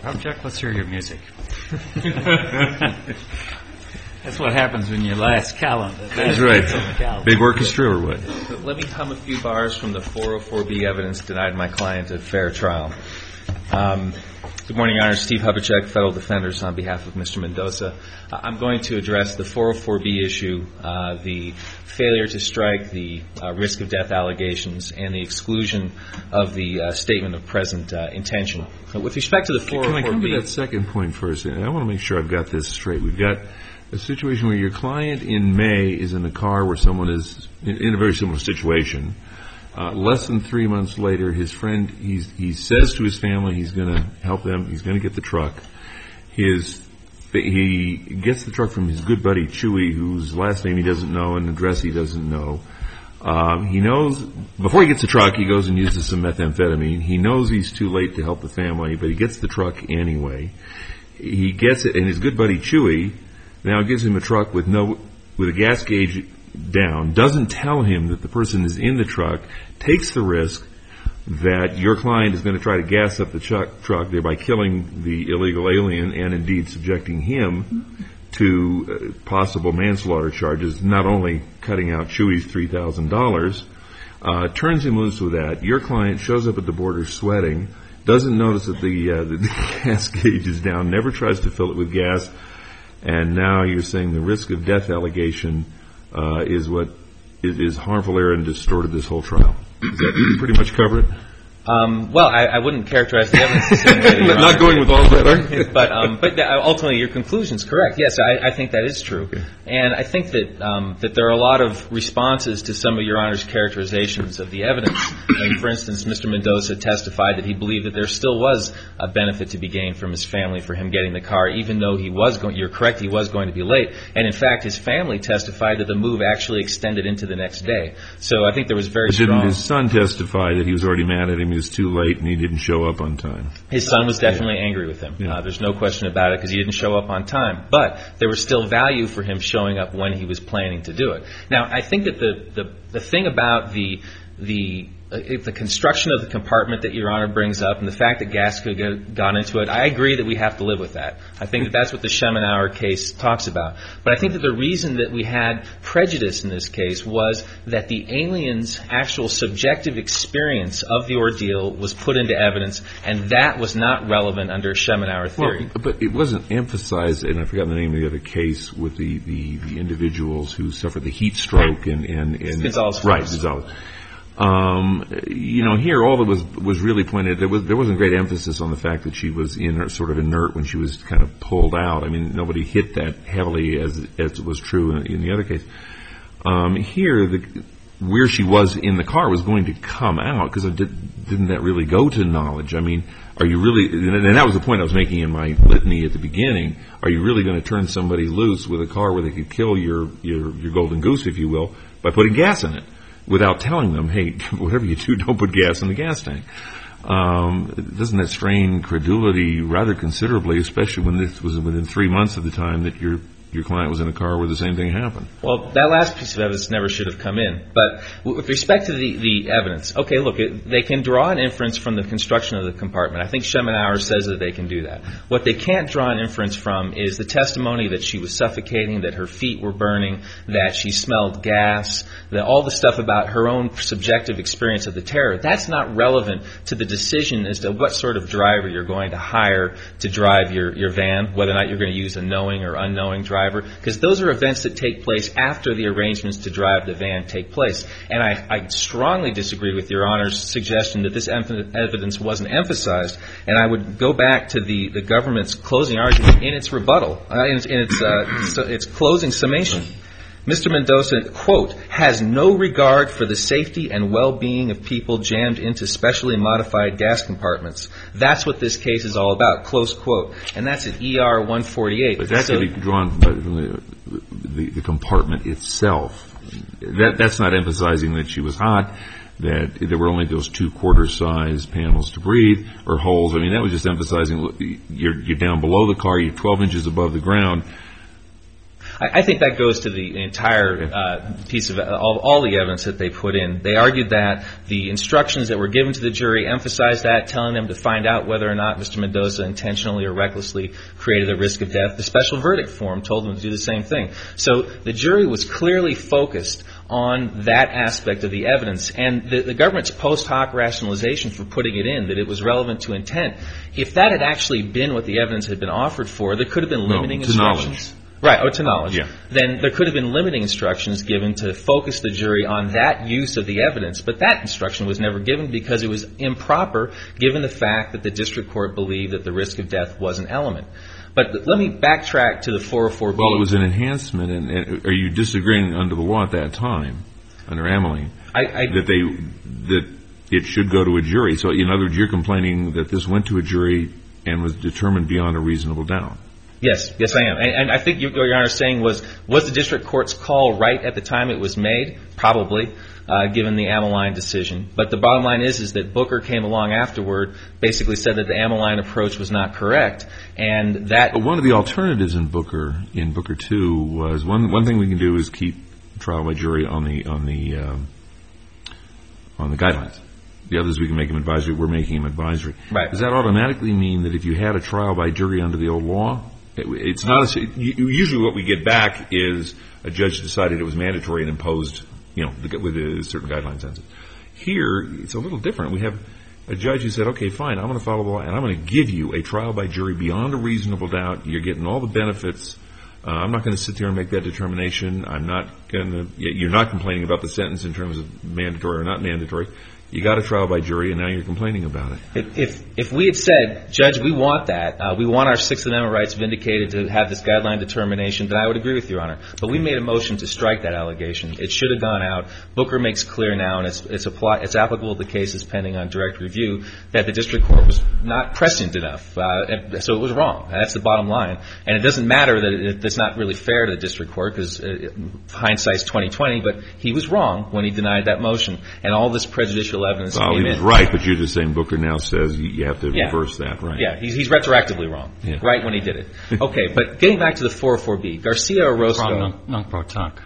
Jack, let's hear your music. That's what happens when you last calendar. That's right. Big orchestra or what? Let me hum a few bars from the 404B evidence denied my client a fair trial. Good morning, Your Honor. Steve Hubachek, Federal Defenders, on behalf of Mr. Mendoza. I'm going to address the 404B issue, the failure to strike, the risk of death allegations, and the exclusion of the statement of present intention. With respect to the 404B... Can I come to that second point first? I want to make sure I've got this straight. We've got a situation where your client in May is in a car where someone is in a very similar situation. Less than 3 months later, his friend, he says to his family he's going to help them, he's going to get the truck. He gets the truck from his good buddy Chewy, whose last name he doesn't know and address he doesn't know. He knows, before he gets the truck, he goes and uses some methamphetamine. He knows he's too late to help the family, but he gets the truck anyway. He gets it, and his good buddy Chewy now gives him a truck with a gas gauge down, doesn't tell him that the person is in the truck, takes the risk that your client is going to try to gas up the truck, thereby killing the illegal alien and indeed subjecting him to possible manslaughter charges, not only cutting out Chewy's $3,000, turns him loose with that. Your client shows up at the border sweating, doesn't notice that the gas gauge is down, never tries to fill it with gas, and now you're saying the risk of death allegation is what is harmful error and distorted this whole trial. Does that pretty much cover it? Well, I wouldn't characterize the evidence the same way. Not going with all that, are you? But ultimately, your conclusion is correct. Yes, I think that is true. Okay. And I think that there are a lot of responses to some of Your Honor's characterizations of the evidence. For instance, Mr. Mendoza testified that he believed that there still was a benefit to be gained from his family for him getting the car, even though he was going, you're correct, he was going to be late. And in fact, his family testified that the move actually extended into the next day. So I think there was very strong... Didn't his son testify that he was already mad at him, he was too late, and he didn't show up on time? His son was definitely angry with him. Yeah. There's no question about it, because he didn't show up on time. But there was still value for him showing up when he was planning to do it. Now, I think that the thing about the construction of the compartment that Your Honor brings up and the fact that gas could have gone into it, I agree that we have to live with that. I think that that's what the Schemenauer case talks about. But I think that the reason that we had prejudice in this case was that the alien's actual subjective experience of the ordeal was put into evidence, and that was not relevant under Schemenauer theory. Well, but it wasn't emphasized, and I forgot the name of the other case, with the individuals who suffered the heat stroke and Gonzalez. Right, Gonzalez. Here all that was really pointed, there wasn't great emphasis on the fact that she was sort of inert when she was kind of pulled out. I mean, nobody hit that heavily as was true in the other case. Here, where she was in the car was going to come out, because didn't that really go to knowledge? I mean, are you really, and that was the point I was making in my litany at the beginning, are you really going to turn somebody loose with a car where they could kill your golden goose, if you will, by putting gas in it, without telling them, hey, whatever you do, don't put gas in the gas tank? Doesn't that strain credulity rather considerably, especially when this was within 3 months of the time that your client was in a car where the same thing happened? Well, that last piece of evidence never should have come in. But with respect to the evidence, okay, look, they can draw an inference from the construction of the compartment. I think Schemenauer says that they can do that. What they can't draw an inference from is the testimony that she was suffocating, that her feet were burning, that she smelled gas, that all the stuff about her own subjective experience of the terror. That's not relevant to the decision as to what sort of driver you're going to hire to drive your van, whether or not you're going to use a knowing or unknowing driver, because those are events that take place after the arrangements to drive the van take place. And I strongly disagree with Your Honor's suggestion that this evidence wasn't emphasized, and I would go back to the government's closing argument in its rebuttal, in its closing summation. Mr. Mendoza, quote, has no regard for the safety and well-being of people jammed into specially modified gas compartments. That's what this case is all about, close quote. And that's at ER 148. But that could be drawn from the compartment itself. That's not emphasizing that she was hot, that there were only those 2 quarter-size panels to breathe, or holes. I mean, that was just emphasizing you're down below the car, you're 12 inches above the ground. I think that goes to the entire piece of all the evidence that they put in. They argued that the instructions that were given to the jury emphasized that, telling them to find out whether or not Mr. Mendoza intentionally or recklessly created a risk of death. The special verdict form told them to do the same thing. So the jury was clearly focused on that aspect of the evidence, and the government's post hoc rationalization for putting it in, that it was relevant to intent, if that had actually been what the evidence had been offered for, there could have been limiting instructions. Right, or to knowledge. Yeah. Then there could have been limiting instructions given to focus the jury on that use of the evidence, but that instruction was never given because it was improper given the fact that the district court believed that the risk of death was an element. But let me backtrack to the 404B. Well, it was an enhancement, and are you disagreeing under the law at that time, under Ameline, that it should go to a jury? So, in other words, you're complaining that this went to a jury and was determined beyond a reasonable doubt. Yes, I am. And I think what Your Honor is saying was the district court's call right at the time it was made? Probably, given the Ameline decision. But the bottom line is that Booker came along afterward, basically said that the Ameline approach was not correct, and that... But one of the alternatives in Booker 2 was, one thing we can do is keep trial by jury on the guidelines. The others we can make them advisory. We're making them advisory. Right. Does that automatically mean that if you had a trial by jury under the old law, it's not usually what we get back is a judge decided it was mandatory and imposed, with a certain guideline sentence. Here, it's a little different. We have a judge who said, okay, fine, I'm going to follow the law, and I'm going to give you a trial by jury beyond a reasonable doubt. You're getting all the benefits. I'm not going to sit there and make that determination. You're not complaining about the sentence in terms of mandatory or not mandatory. You got a trial by jury, and now you're complaining about it. If we had said, Judge, we want that, we want our Sixth Amendment rights vindicated to have this guideline determination, then I would agree with Your Honor. But we made a motion to strike that allegation. It should have gone out. Booker makes clear now, and it's applicable to cases pending on direct review, that the district court was not prescient enough. So it was wrong. That's the bottom line. And it doesn't matter that it's not really fair to the district court, because hindsight's 20/20, but he was wrong when he denied that motion. And all this prejudicial evidence came in. He was right, but you're just saying Booker now says you have to reverse that, right? Yeah, he's retroactively wrong, right when he did it. Okay, but getting back to the 404B, Garcia Orozco... Non-pro-tonque.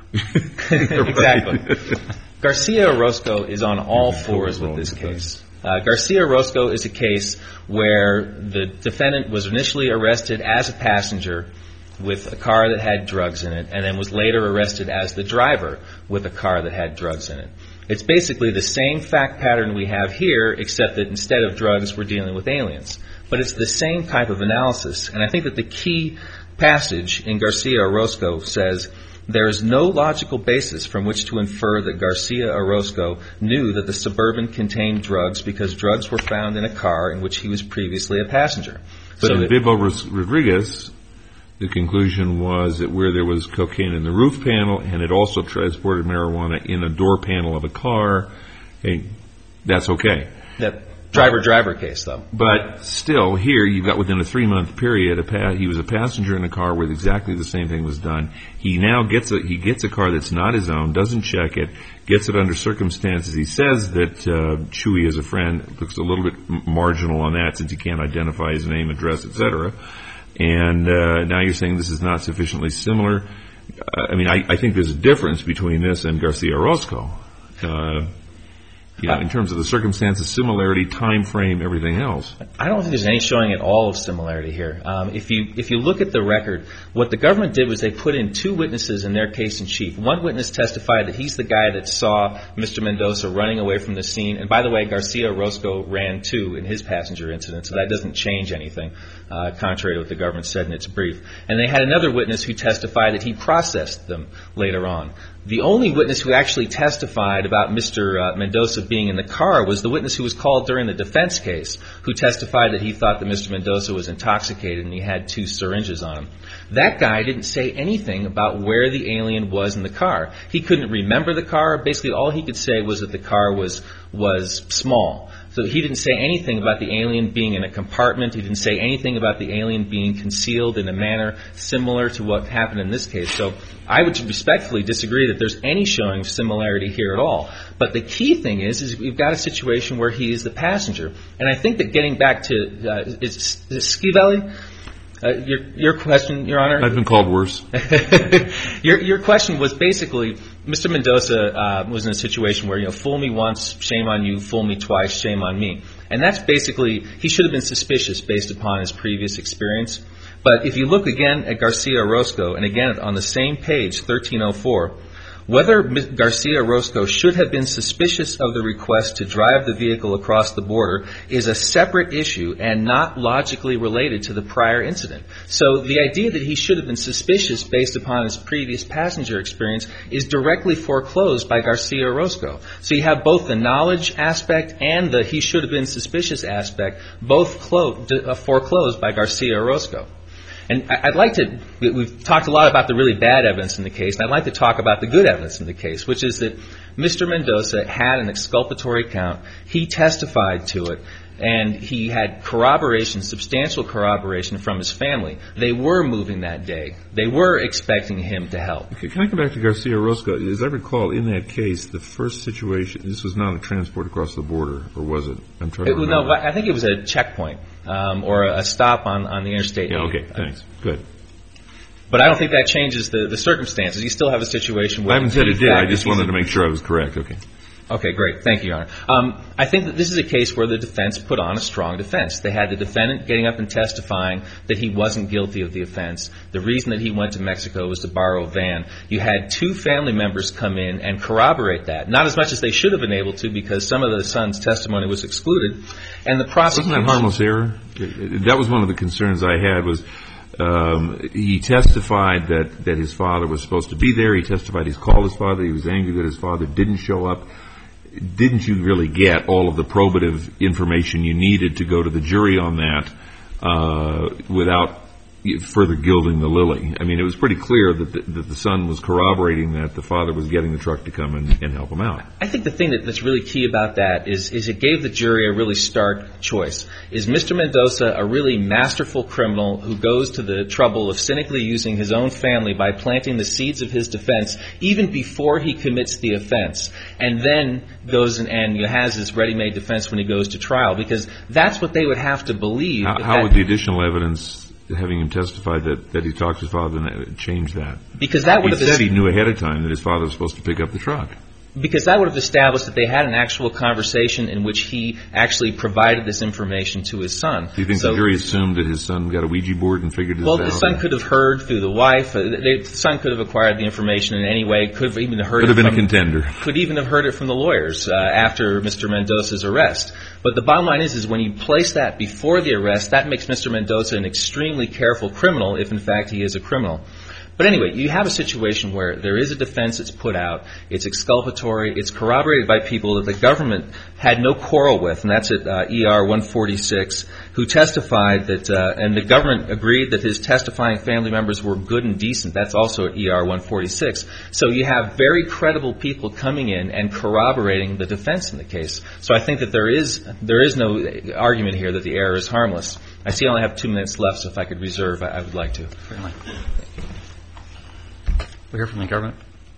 Exactly. Garcia Orozco is on all fours with this case. Garcia Orozco is a case where the defendant was initially arrested as a passenger with a car that had drugs in it, and then was later arrested as the driver with a car that had drugs in it. It's basically the same fact pattern we have here, except that instead of drugs, we're dealing with aliens. But it's the same type of analysis. And I think that the key passage in Garcia Orozco says, there is no logical basis from which to infer that Garcia Orozco knew that the Suburban contained drugs because drugs were found in a car in which he was previously a passenger. But in Bilbo Rodriguez, the conclusion was that where there was cocaine in the roof panel and it also transported marijuana in a door panel of a car, hey, that's okay. That driver-driver case, though. But still, here you've got within a 3-month period, he was a passenger in a car where exactly the same thing was done. He now gets a car that's not his own, doesn't check it, gets it under circumstances. He says that Chewy is a friend. Looks a little bit marginal on that since he can't identify his name, address, etc. And now you're saying this is not sufficiently similar. I mean, I think there's a difference between this and Garcia Orozco. In terms of the circumstances, similarity, time frame, everything else. I don't think there's any showing at all of similarity here. If you look at the record, what the government did was they put in 2 witnesses in their case in chief. One witness testified that he's the guy that saw Mr. Mendoza running away from the scene. And by the way, Garcia Orozco ran too in his passenger incident, so that doesn't change anything, contrary to what the government said in its brief. And they had another witness who testified that he processed them later on. The only witness who actually testified about Mr. Mendoza being in the car was the witness who was called during the defense case, who testified that he thought that Mr. Mendoza was intoxicated and he had 2 syringes on him. That guy didn't say anything about where the alien was in the car. He couldn't remember the car. Basically, all he could say was that the car was small. So he didn't say anything about the alien being in a compartment. He didn't say anything about the alien being concealed in a manner similar to what happened in this case. So I would respectfully disagree that there's any showing of similarity here at all. But the key thing is we've got a situation where he is the passenger. And I think that getting back to Schiavelli, Your question, Your Honor? I've been called worse. Your question was basically, Mr. Mendoza was in a situation where, fool me once, shame on you, fool me twice, shame on me. And that's basically, he should have been suspicious based upon his previous experience. But if you look again at Garcia-Orozco, and again on the same page, 1304, whether Garcia-Orozco should have been suspicious of the request to drive the vehicle across the border is a separate issue and not logically related to the prior incident. So the idea that he should have been suspicious based upon his previous passenger experience is directly foreclosed by Garcia-Orozco. So you have both the knowledge aspect and the he should have been suspicious aspect, both foreclosed by Garcia-Orozco. And I'd like to, we've talked a lot about the really bad evidence in the case, and I'd like to talk about the good evidence in the case, which is that Mr. Mendoza had an exculpatory count. He testified to it, and he had corroboration, substantial corroboration from his family. They were moving that day. They were expecting him to help. Okay, can I come back to Garcia-Orozco? As I recall, in that case, the first situation, this was not a transport across the border, or was it? I'm trying to remember. No, I think it was a checkpoint or a stop on the interstate. Yeah, okay, thanks. Good. But I don't think that changes the circumstances. You still have a situation where... I haven't said it did. I just wanted to make sure I was correct. Okay. Okay, great. Thank you, Your Honor. I think that this is a case where the defense put on a strong defense. They had the defendant getting up and testifying that he wasn't guilty of the offense. The reason that he went to Mexico was to borrow a van. You had two family members come in and corroborate that. Not as much as they should have been able to, because some of the son's testimony was excluded. And the prosecution... Wasn't that harmless error? That was one of the concerns I had was... he testified that his father was supposed to be there. He testified he's called his father. He was angry that his father didn't show up. Didn't you really get all of the probative information you needed to go to the jury on that without further gilding the lily? I mean, it was pretty clear that the son was corroborating that the father was getting the truck to come and help him out. I think the thing that's really key about that is it gave the jury a really stark choice. Is Mr. Mendoza a really masterful criminal who goes to the trouble of cynically using his own family by planting the seeds of his defense even before he commits the offense, and then goes and has his ready-made defense when he goes to trial? Because that's what they would have to believe. How would the additional evidence, having him testify that he talked to his father, change that? Because that would have... He said he knew ahead of time that his father was supposed to pick up the truck. Because that would have established that they had an actual conversation in which he actually provided this information to his son. Do you think the jury assumed that his son got a Ouija board and figured this out? Well, the son could have heard through the wife. The son could have acquired the information in any way. Could have even heard Could have been a contender. Could even have heard it from the lawyers after Mr. Mendoza's arrest. But the bottom line is when you place that before the arrest, that makes Mr. Mendoza an extremely careful criminal if, in fact, he is a criminal. But anyway, you have a situation where there is a defense that's put out, it's exculpatory, it's corroborated by people that the government had no quarrel with, and that's at ER 146, who testified that, and the government agreed that his testifying family members were good and decent. That's also at ER 146. So you have very credible people coming in and corroborating the defense in the case. So I think that there is no argument here that the error is harmless. I see I only have 2 minutes left, so if I could reserve, I would like to. Certainly. We'll hear from the government.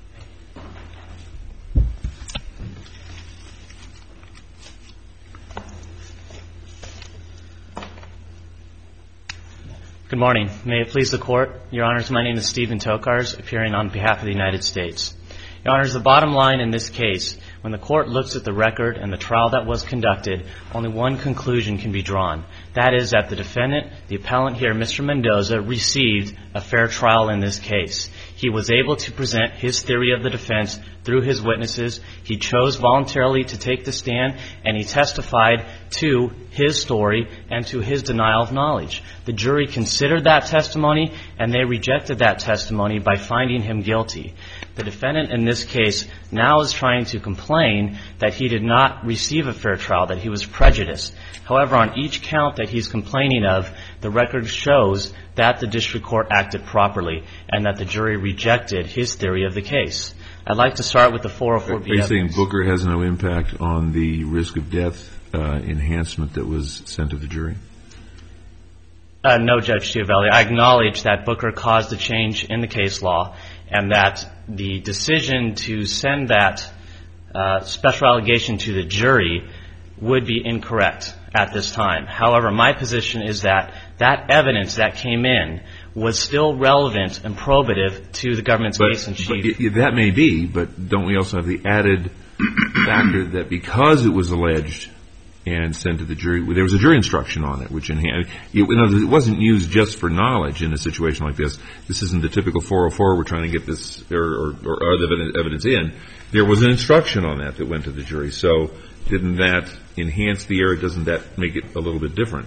Good morning. May it please the Court. Your Honors, my name is Stephen Tokars, appearing on behalf of the United States. Your Honors, the bottom line in this case, when the Court looks at the record and the trial that was conducted, only one conclusion can be drawn. That is that the defendant, the appellant here, Mr. Mendoza, received a fair trial in this case. He was able to present his theory of the defense through his witnesses. He chose voluntarily to take the stand, and he testified to his story and to his denial of knowledge. The jury considered that testimony, and they rejected that testimony by finding him guilty. The defendant in this case now is trying to complain that he did not receive a fair trial, that he was prejudiced. However, on each count that he's complaining of, the record shows that the district court acted properly and that the jury rejected his theory of the case. I'd like to start with the 404B evidence. Are you saying Booker has no impact on the risk of death enhancement that was sent to the jury? No, Judge Chiavelli. I acknowledge that Booker caused a change in the case law and that the decision to send that special allegation to the jury would be incorrect at this time. However, my position is that that evidence that came in was still relevant and probative to the government's case in chief. But that may be, but don't we also have the added factor that because it was alleged and sent to the jury, there was a jury instruction on it, which enhanced. It wasn't used just for knowledge in a situation like this. This isn't the typical 404. We're trying to get this or other evidence in. There was an instruction on that went to the jury. So didn't that enhance the error? Doesn't that make it a little bit different?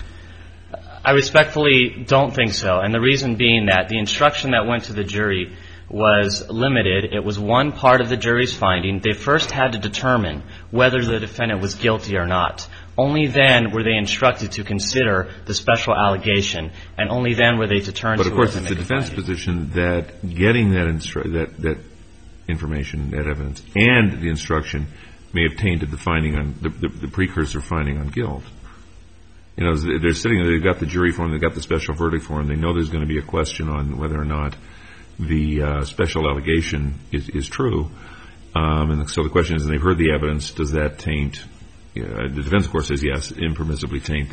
I respectfully don't think so, and the reason being that the instruction that went to the jury was limited. It was one part of the jury's finding. They first had to determine whether the defendant was guilty or not. Only then were they instructed to consider the special allegation, and only then were they to turn to it. But of course, it's the defense position that getting that information, that evidence, and the instruction may have tainted the finding on the precursor finding on guilt. You know, they're sitting there. They've got the jury form. They've got the special verdict form. They know there's going to be a question on whether or not the special allegation is true. And so the question is, and they've heard the evidence, does that taint? The defense, of course, says yes, impermissibly taint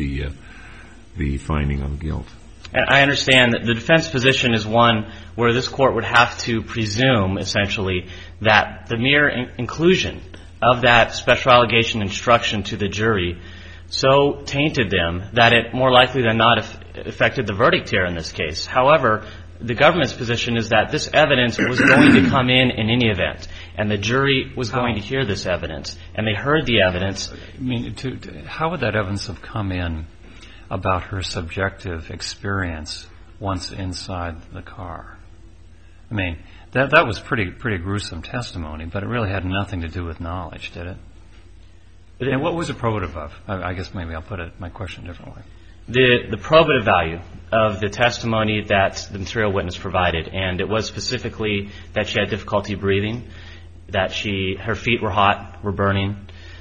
the finding on guilt. And I understand that the defense position is one where this court would have to presume, essentially, that the mere inclusion of that special allegation instruction to the jury so tainted them that it more likely than not affected the verdict here in this case. However, the government's position is that this evidence was going to come in any event, and the jury was going to hear this evidence, and they heard the evidence. I mean, how would that evidence have come in about her subjective experience once inside the car? I mean, that was pretty gruesome testimony, but it really had nothing to do with knowledge, did it? And what was it probative of? I guess maybe I'll put my question differently. The probative value of the testimony that the material witness provided, and it was specifically that she had difficulty breathing, that her feet were hot, were burning,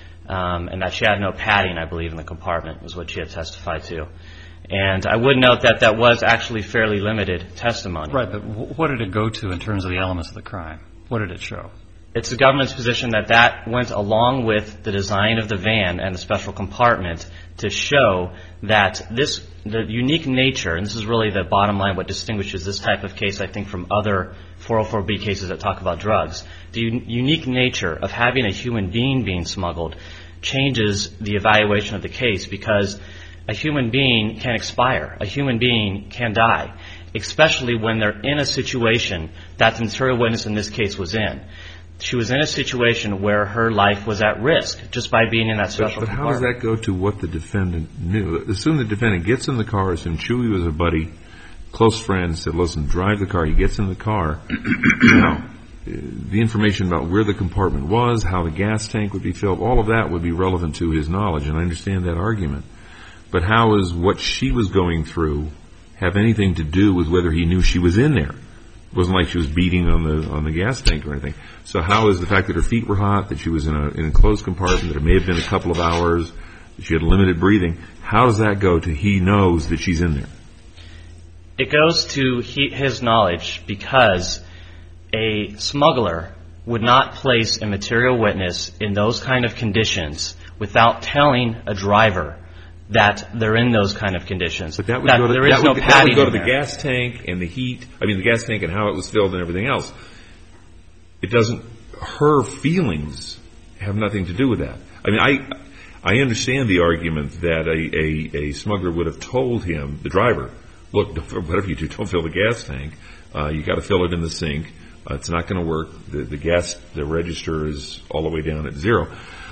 and that she had no padding, I believe, in the compartment was what she had testified to. And I would note that that was actually fairly limited testimony. Right, but what did it go to in terms of the elements of the crime? What did it show? It's the government's position that that went along with the design of the van and the special compartment to show that the unique nature, and this is really the bottom line, what distinguishes this type of case, I think, from other 404B cases that talk about drugs. The unique nature of having a human being being smuggled changes the evaluation of the case, because a human being can expire. A human being can die, especially when they're in a situation that the material witness in this case was in. She was in a situation where her life was at risk just by being in that special compartment. But how does that go to what the defendant knew? Assume the defendant gets in the car, assume Chewy was a buddy, close friend, said, listen, drive the car. He gets in the car. Now, the information about where the compartment was, how the gas tank would be filled, all of that would be relevant to his knowledge, and I understand that argument. But how is what she was going through have anything to do with whether he knew she was in there? It wasn't like she was beating on the gas tank or anything. So how is the fact that her feet were hot, that she was in a closed compartment, that it may have been a couple of hours, that she had limited breathing, how does that go to he knows that she's in there? It goes to his knowledge because a smuggler would not place a material witness in those kind of conditions without telling a driver that they're in those kind of conditions. But that would go to the gas tank and the heat, the gas tank and how it was filled and everything else. Her feelings have nothing to do with that. I mean, I understand the argument that a smuggler would have told him, the driver, look, whatever you do, don't fill the gas tank. You got to fill it in the sink. It's not going to work. The register is all the way down at 0.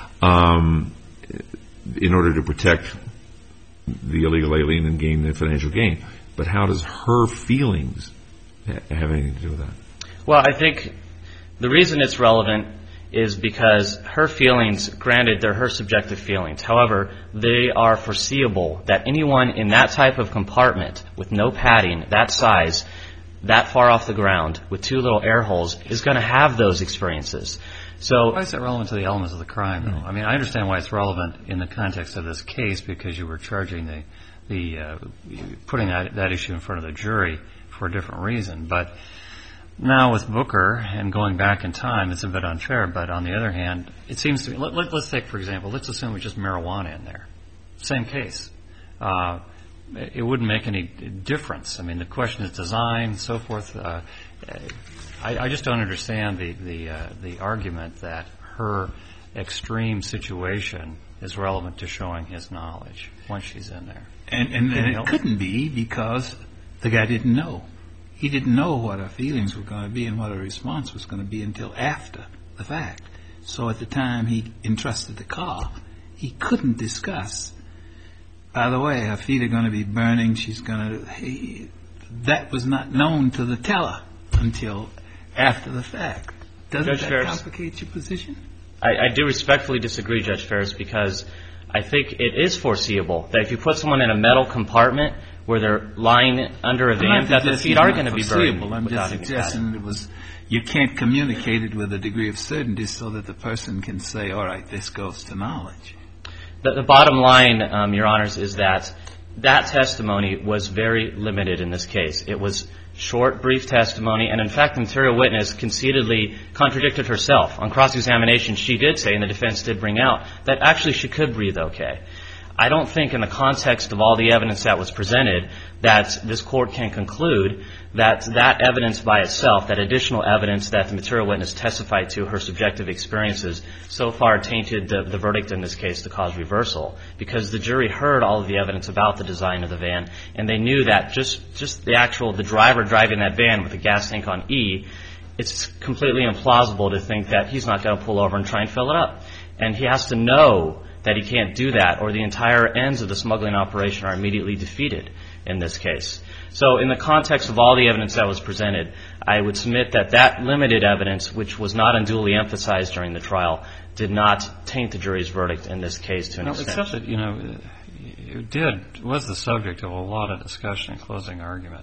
In order to protect the illegal alien and gain the financial gain. But how does her feelings have anything to do with that? Well, I think the reason it's relevant is because her feelings, granted, they're her subjective feelings. However, they are foreseeable that anyone in that type of compartment with no padding, that size, that far off the ground, with 2 little air holes, is going to have those experiences. So why is that relevant to the elements of the crime, though? I mean, I understand why it's relevant in the context of this case, because you were charging putting that issue in front of the jury for a different reason. But now with Booker and going back in time, it's a bit unfair. But on the other hand, it seems to me, let's take, for example, let's assume it's just marijuana in there. Same case. it wouldn't make any difference. I mean, the question is design, so forth. I just don't understand the argument that her extreme situation is relevant to showing his knowledge once she's in there. And it couldn't be because the guy didn't know. He didn't know what her feelings were going to be and what her response was going to be until after the fact. So at the time he entrusted the car, he couldn't discuss, by the way, her feet are going to be burning, that was not known to the teller until after the fact. Doesn't that complicate your position? I do respectfully disagree, Judge Ferris, because I think it is foreseeable that if you put someone in a metal compartment where they're lying under a van, that the feet are going to be burning. I'm just suggesting you can't communicate it with a degree of certainty so that the person can say, all right, this goes to knowledge. The bottom line, Your Honors, is that testimony was very limited in this case. It was short, brief testimony, and in fact the material witness conceitedly contradicted herself. On cross-examination, she did say, and the defense did bring out, that actually she could breathe okay. I don't think in the context of all the evidence that was presented that this court can conclude that that evidence by itself, that additional evidence that the material witness testified to her subjective experiences, so far tainted the verdict in this case to cause reversal, because the jury heard all of the evidence about the design of the van, and they knew that just the driver driving that van with the gas tank on E, it's completely implausible to think that he's not going to pull over and try and fill it up. And he has to know that he can't do that, or the entire ends of the smuggling operation are immediately defeated in this case. So in the context of all the evidence that was presented, I would submit that that limited evidence, which was not unduly emphasized during the trial, did not taint the jury's verdict in this case to an extent. Except that, it was the subject of a lot of discussion in closing argument.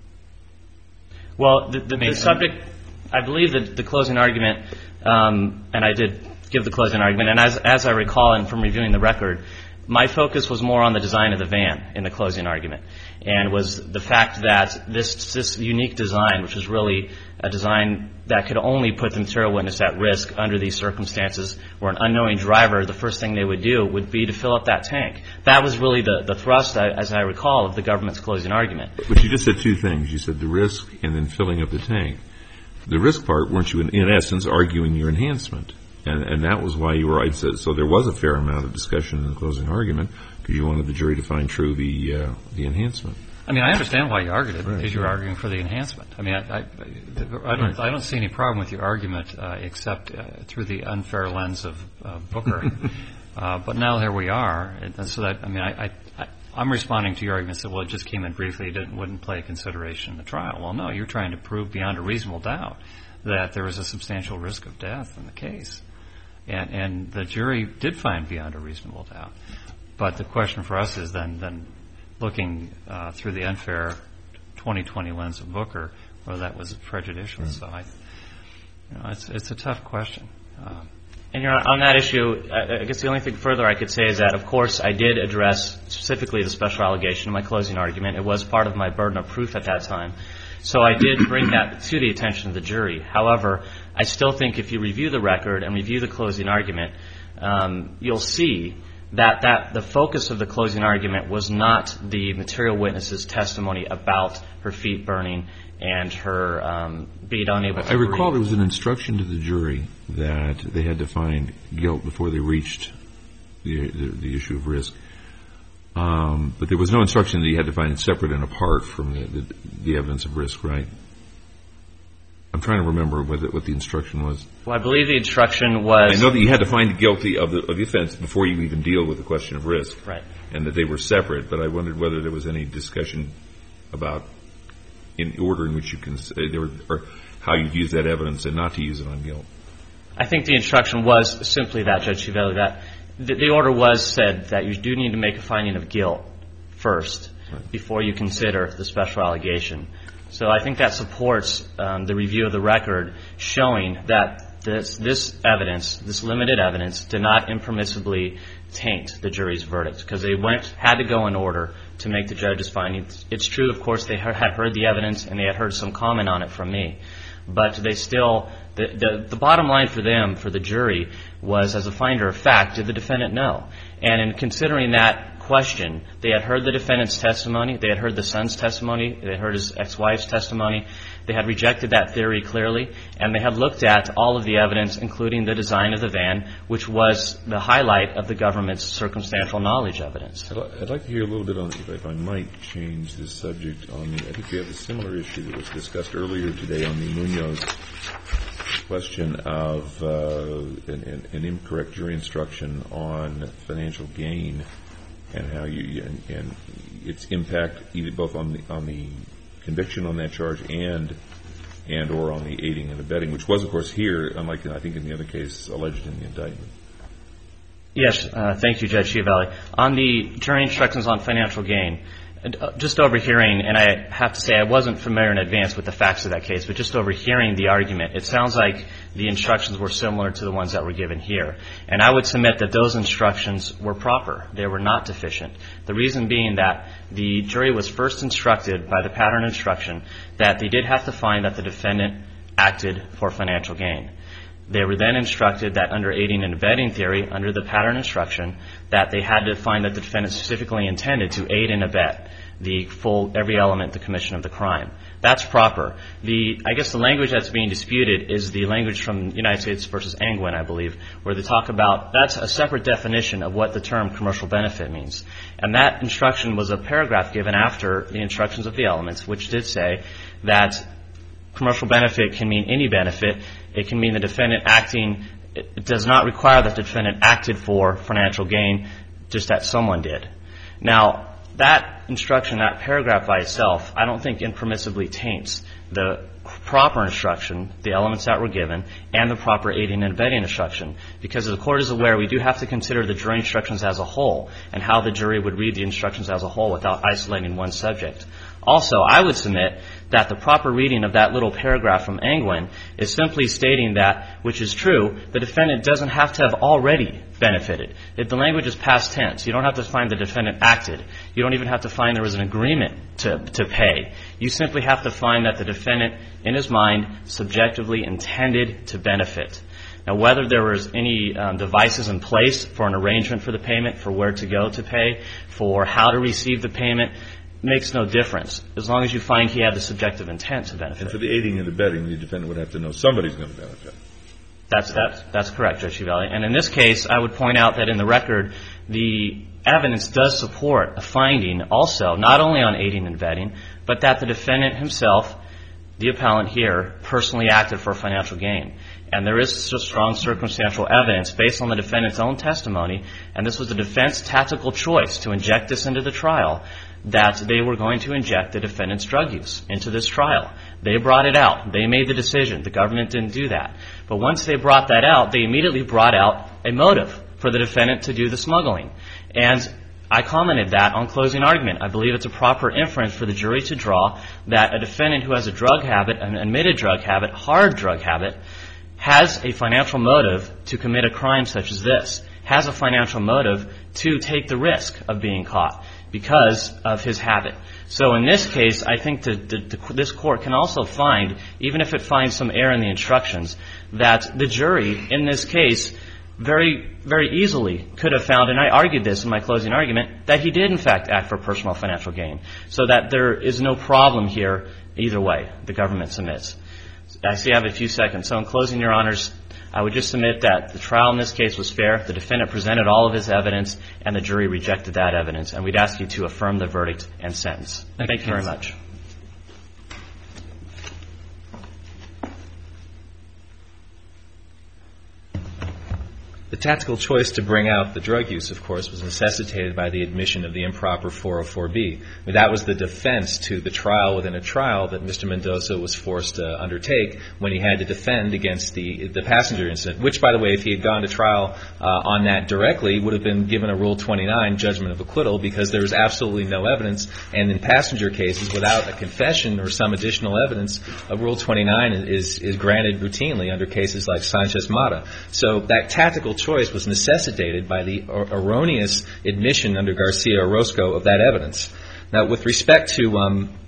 Well, the subject, I believe that the closing argument, and I did give the closing argument, and as I recall and from reviewing the record, my focus was more on the design of the van in the closing argument, and was the fact that this unique design, which was really a design that could only put the material witness at risk under these circumstances, where an unknowing driver, the first thing they would do would be to fill up that tank. That was really the thrust, as I recall, of the government's closing argument. But you just said two things. You said the risk and then filling up the tank. The risk part, weren't you in essence arguing your enhancement? And that was why you were right. So there was a fair amount of discussion in the closing argument because you wanted the jury to find true the enhancement. I mean, I understand why you argued it, because you're arguing for the enhancement. I mean, I don't see any problem with your argument except through the unfair lens of Booker. But now here we are. And so that, I mean, I'm responding to your arguments that, well, it just came in briefly, wouldn't play consideration in the trial. Well, no, you're trying to prove beyond a reasonable doubt that there was a substantial risk of death in the case. And the jury did find beyond a reasonable doubt. But the question for us is then looking through the unfair 2020 lens of Booker, whether that was prejudicial. So it's a tough question. And on that issue, I guess the only thing further I could say is that, of course, I did address specifically the special allegation in my closing argument. It was part of my burden of proof at that time. So I did bring that to the attention of the jury. However, I still think if you review the record and review the closing argument, you'll see that the focus of the closing argument was not the material witness's testimony about her feet burning and her being unable to breathe. I recall there was an instruction to the jury that they had to find guilt before they reached the issue of risk. But there was no instruction that you had to find it separate and apart from the evidence of risk, right? I'm trying to remember what the instruction was. Well, I believe the instruction was... I know that you had to find guilty of the offense before you even deal with the question of risk. Right. And that they were separate, but I wondered whether there was any discussion about in order in which you can... or how you'd use that evidence and not to use it on guilt. I think the instruction was simply that, Judge Chiavelli, that the order was said that you do need to make a finding of guilt first before you consider the special allegation. So I think that supports the review of the record showing that this evidence, this limited evidence, did not impermissibly taint the jury's verdict because they had to go in order to make the judge's findings. It's true, of course, they had heard the evidence and they had heard some comment on it from me. But they still, the bottom line for them, for the jury, was as a finder of fact, did the defendant know? And in considering that question, they had heard the defendant's testimony, they had heard the son's testimony, they had heard his ex-wife's testimony, they had rejected that theory clearly, and they had looked at all of the evidence, including the design of the van, which was the highlight of the government's circumstantial knowledge evidence. I'd like to hear a little bit on, if I might change this subject, on the, I think we have a similar issue that was discussed earlier today on the Munoz question of an incorrect jury instruction on financial gain and how and its impact either both on the conviction on that charge and or on the aiding and abetting, which was, of course, here, unlike I think in the other case, alleged in the indictment. Yes, thank you, Judge Schiavelli. On the jury instructions on financial gain, just overhearing, and I have to say I wasn't familiar in advance with the facts of that case, but just overhearing the argument, it sounds like the instructions were similar to the ones that were given here. And I would submit that those instructions were proper. They were not deficient. The reason being that the jury was first instructed by the pattern instruction that they did have to find that the defendant acted for financial gain. They were then instructed that under aiding and abetting theory, under the pattern instruction, that they had to find that the defendant specifically intended to aid and abet every element, the commission of the crime. That's proper. I guess the language that's being disputed is the language from United States versus Angwin, I believe, where they talk about, that's a separate definition of what the term commercial benefit means. And that instruction was a paragraph given after the instructions of the elements, which did say that commercial benefit can mean any benefit. It can mean the defendant acting. It does not require that the defendant acted for financial gain, just that someone did. Now, that instruction, that paragraph by itself, I don't think impermissibly taints the proper instruction, the elements that were given, and the proper aiding and abetting instruction. Because as the Court is aware, we do have to consider the jury instructions as a whole and how the jury would read the instructions as a whole without isolating one subject. Also, I would submit that the proper reading of that little paragraph from Angwin is simply stating that, which is true, the defendant doesn't have to have already benefited. If the language is past tense, you don't have to find the defendant acted. You don't even have to find there was an agreement to pay. You simply have to find that the defendant, in his mind, subjectively intended to benefit. Now, whether there was any devices in place for an arrangement for the payment, for where to go to pay, for how to receive the payment, makes no difference, as long as you find he had the subjective intent to benefit. And for the aiding and abetting, the defendant would have to know somebody's going to benefit. That's correct, Judge Schiavelli. And in this case, I would point out that in the record, the evidence does support a finding also, not only on aiding and abetting, but that the defendant himself, the appellant here, personally acted for financial gain. And there is strong circumstantial evidence based on the defendant's own testimony, and this was the defense tactical choice to inject this into the trial, that they were going to inject the defendant's drug use into this trial. They brought it out. They made the decision. The government didn't do that. But once they brought that out, they immediately brought out a motive for the defendant to do the smuggling. And I commented that on closing argument. I believe it's a proper inference for the jury to draw that a defendant who has a drug habit, an admitted drug habit, hard drug habit, has a financial motive to commit a crime such as this, has a financial motive to take the risk of being caught because of his habit. So in this case, I think this court can also find, even if it finds some error in the instructions, that the jury in this case very, very easily could have found, and I argued this in my closing argument, that he did in fact act for personal financial gain. So that there is no problem here either way, the government submits. I see I have a few seconds. So in closing, Your Honors, I would just submit that the trial in this case was fair. The defendant presented all of his evidence, and the jury rejected that evidence. And we'd ask you to affirm the verdict and sentence. Thank you very much. The tactical choice to bring out the drug use, of course, was necessitated by the admission of the improper 404B. I mean, that was the defense to the trial within a trial that Mr. Mendoza was forced to undertake when he had to defend against the passenger incident, which, by the way, if he had gone to trial on that directly, would have been given a Rule 29 judgment of acquittal because there was absolutely no evidence. And in passenger cases, without a confession or some additional evidence, a Rule 29 is granted routinely under cases like Sanchez-Mata. So that tactical choice was necessitated by the erroneous admission under Garcia-Orozco of that evidence. Now, with respect to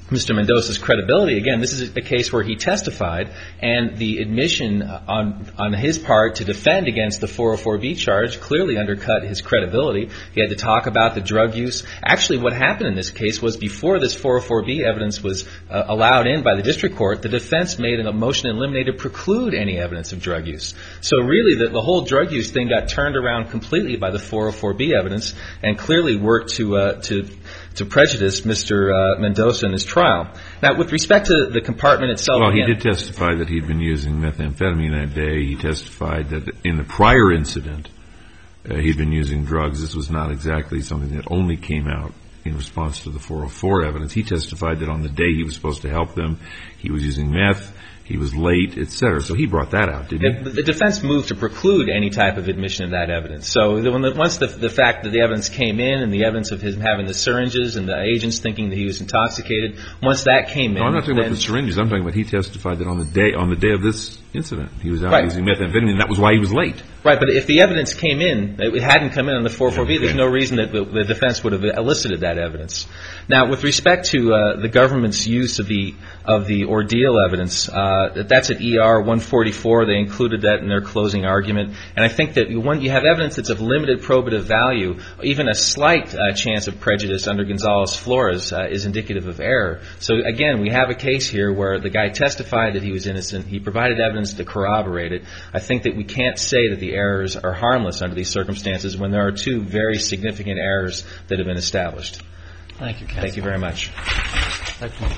Mr. Mendoza's credibility. Again, this is a case where he testified, and the admission on his part to defend against the 404B charge clearly undercut his credibility. He had to talk about the drug use. Actually, what happened in this case was before this 404B evidence was allowed in by the district court, the defense made a motion to eliminate to preclude any evidence of drug use. So really, the whole drug use thing got turned around completely by the 404B evidence and clearly worked to prejudice Mr. Mendoza in his trial. Now, with respect to the compartment itself... Well, he did testify that he'd been using methamphetamine that day. He testified that in the prior incident, he'd been using drugs. This was not exactly something that only came out in response to the 404 evidence. He testified that on the day he was supposed to help them, he was using meth, he was late, et cetera. So he brought that out, didn't he? The defense moved to preclude any type of admission of that evidence. So once the fact that the evidence came in and the evidence of him having the syringes and the agents thinking that he was intoxicated, once that came in... No, I'm not talking about the syringes. I'm talking about he testified that on the day of this incident, he was out using methamphetamine, and that was why he was late. Right, but if the evidence came in, it hadn't come in on the 404B, there's no reason that the defense would have elicited that evidence. Now, with respect to the government's use of the ordeal evidence, that's at ER 144. They included that in their closing argument. And I think that when you have evidence that's of limited probative value, even a slight chance of prejudice under Gonzales-Flores is indicative of error. So, again, we have a case here where the guy testified that he was innocent. He provided evidence to corroborate it. I think that we can't say that the errors are harmless under these circumstances when there are two very significant errors that have been established. Thank you, counsel. Thank you very much.